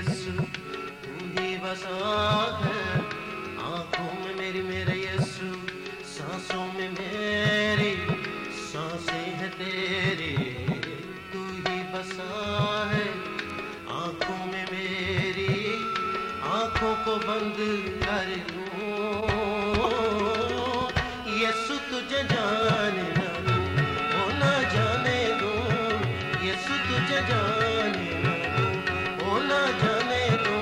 यीशु तू ही बसा है आंखों में मेरी मेरे यीशु, सांसों में मेरी सांसें हैं तेरी, तू ही बसा है आंखों में मेरी, आंखों को बंद कर लूं यीशु तुझे जाने ना दूं, ओ ना जाने दूं यीशु तुझे जाने ना दूं, ओ ना जाने दूं,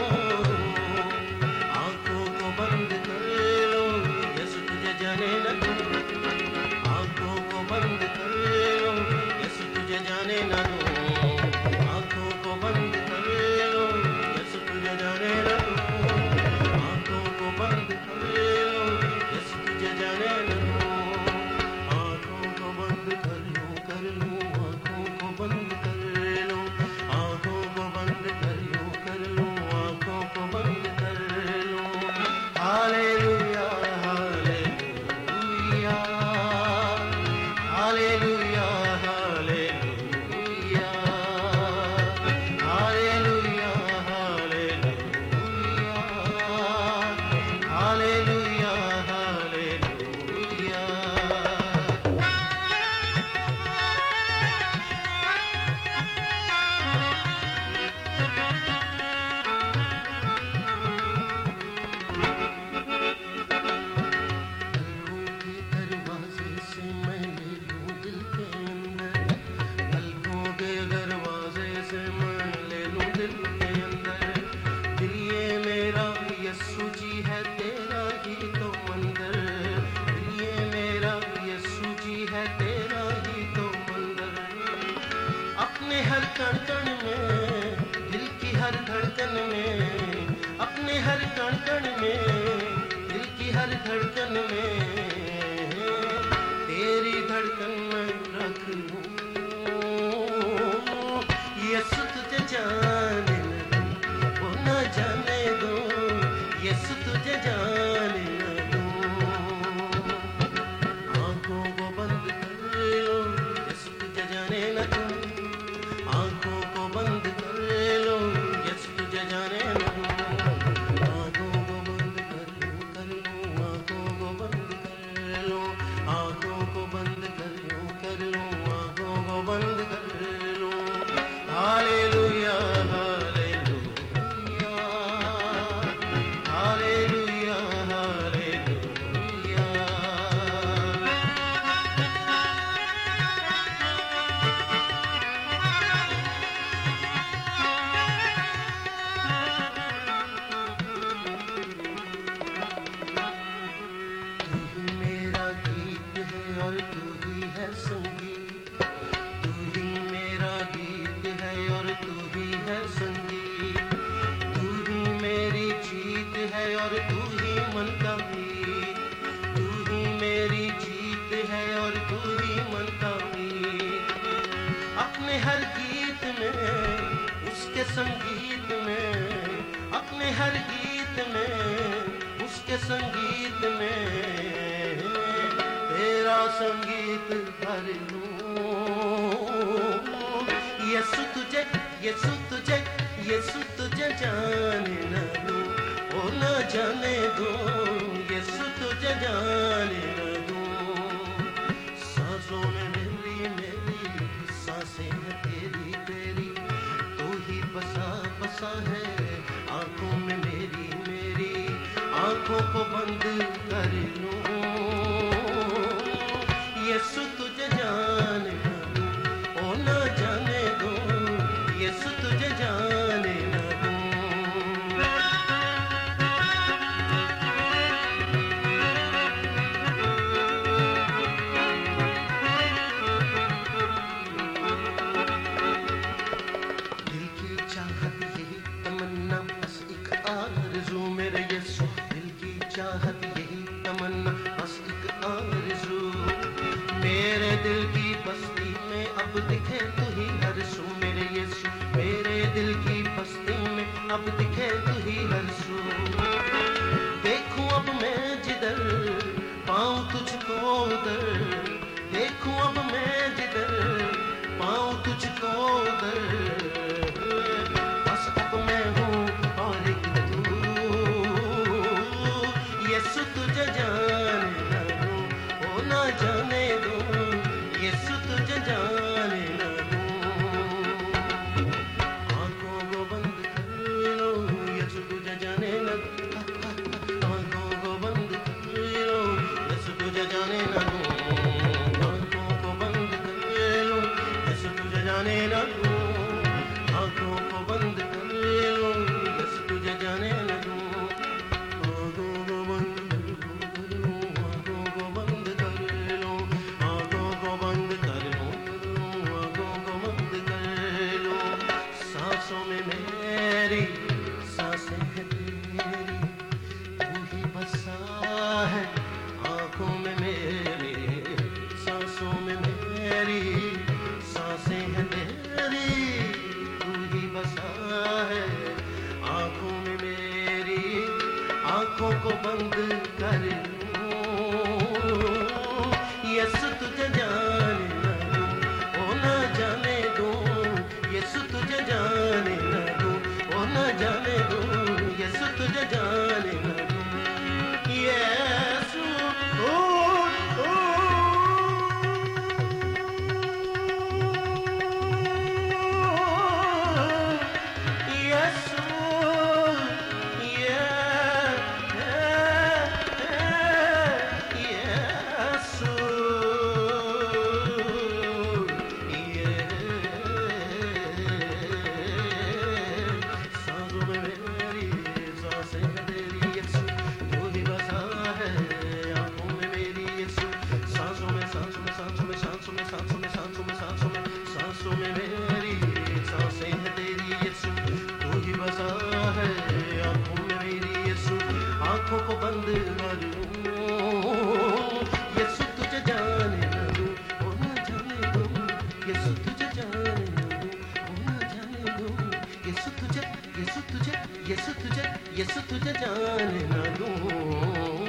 आंखों को बंद कर लूं यीशु तुझे जाने ना दूं, आंखों को बंद कर लूं यीशु तुझे जाने ना दूं, आंखों को बंद कर लूं यीशु तुझे जाने ना दूं, आंखों को बंद कर लूं यीशु तुझे जाने ना दूं, आंखों को बंद कर लूं आंखों को बंद कर लूं, आंखों को बंद कर लूं आंखों को बंद कर लूं, hallelujah hallelujah hallelujah hallelujah hallelujah hallelujah hallelujah hallelujah. पलकों के दरवाजे से मैं ले लूं दिल के अंदर, दिल ये मेरा यीशु जी है तेरा ही तो मंदिर, दिल ये मेरा यीशु जी है तेरा ही तो मंदिर, अपने हर कण कण में दिल की हर धड़कन में, अपने हर कण कण में दिल की हर धड़कन में तेरी धड़कन में रख लूं यीशु तुझे जाने ना दूं, वो ना जाने दूं यीशु तुझे जाने ना दूं, आंखों को बंद कर लो यीशु तुझे जाने ना दूं, आंखों को बंद कर लो यीशु तुझे जाने ना दूं, आंखों को बंद कर लूं आंखों को बंद कर लूं, आंखों को बंद कर लूं आंखों को बंद कर लूं, हालेलुया हालेलुया हालेलुया हालेलुया। तू ही मेरा गीत है और तू ही है संगीत, तू ही मेरा गीत है और तू ही है संगीत, तू ही मेरी जीत है और तू ही मन का मीत, तू ही मेरी जीत है और तू ही मन का मीत, अपने हर गीत में उसके संगीत में, अपने हर गीत में उसके संगीत में तेरा संगीत भर लूं यीशु तुझे यीशु तुझे यीशु तुझे जाने ना दूं, ओ ना जाने दूं यीशु तुझे जाने ना दूं, सांसों में मेरी मेरी सांसें हैं तेरी तेरी, तू ही बसा बसा है आंखों में मेरी मेरी, आंखों को बंद कर लूं यीशु तुझे जाने ना दूं, ओ ना जाने दूं यीशु तुझे जाने ना दूं। दिल की चाहत यही तमन्ना बस एक आरज़ू मेरे यीशु, दिल की चाहत यही तमन्ना बस एक आरज़ू, मेरे दिल की बस्ती में अब दिखे तू ही हर सू मेरे यीशु, मेरे दिल की बस्ती में अब दिखे तू ही हर सू, देखूं अब मैं जिधर पाऊं तुझको उधर, देखूं अब मैं जिधर पाऊं तुझको उधर, बस अब मैं हूँ आंखों को बंद कर लूं, यीशु तुझे जाने न दूं, ओ न जाने दूं, यीशु तुझे जाने न दूं, ओ न जाने दूं, यीशु तुझे जाने न दूं, यीशु ओ ओ यीशु आंखों को बंद करूं, यीशु तुझे जाने न दूं, ओ न जाने दूं, यीशु तुझे जाने न दूं, ओ न जाने दूं, यीशु तुझे, यीशु तुझे, यीशु तुझे, यीशु तुझे जाने न दूं।